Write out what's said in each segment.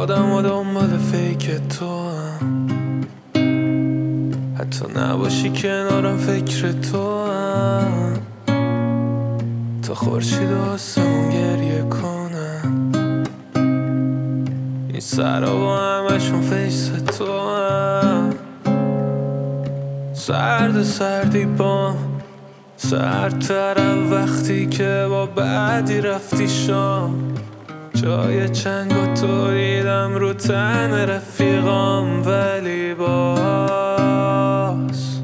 آدم و دنبال فیک تو هم، حتی نباشی کنارم فکر تو هم، تا خورشید و آسمون گریه کنن، این سرا با همشون فیس تو هم. سردی بام سردترم وقتی که با بعدی رفتی شام، جای چنگ و توریدم رو تن رفیقام، ولی باز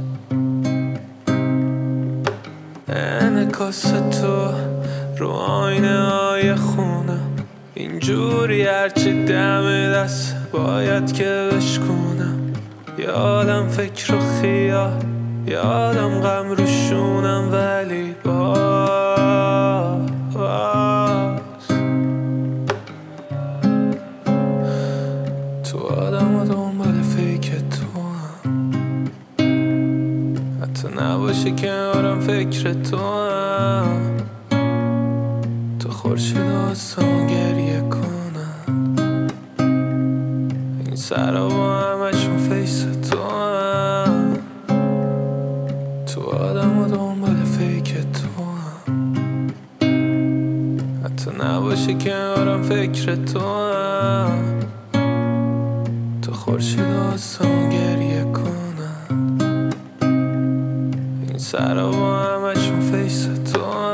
انعکاس تو رو آینه های خونم، اینجوری هرچی دم دست باید که بشکنم، یادم فکر و خیال، یادم غم رو شونم، ولی باز تو آدم و دنبال فیک تو هم، حتی نباشه کنارم فکر تو هم، تو خورشید و آسمون گریه کنن، این سرا با همشون فیس تو هم. تو آدم و دنبال فیک تو هم، حتی نباشه کنارم فکر تو هم، تو خورشید و آسمون گریه کنن، این سرا با همشون فیس تو هم.